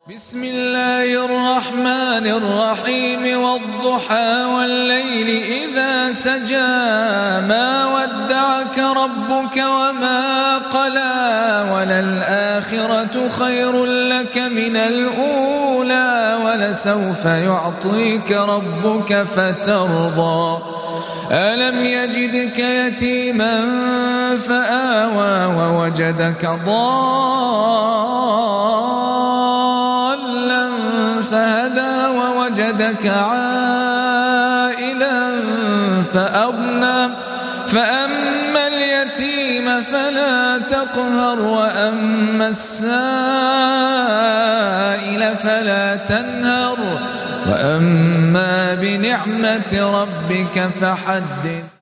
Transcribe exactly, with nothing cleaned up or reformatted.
بسم الله الرحمن الرحيم والضحى والليل إذا سجى ما ودعك ربك وما قلى وللآخرة خير لك من الأولى ولسوف يعطيك ربك فترضى ألم يجدك يتيما فآوى ووجدك ضالا فهدى ووجدك عائلا فأغنى فأما اليتيم فلا تقهر وأما السائل فلا تنهر وأما بنعمة ربك فحدث.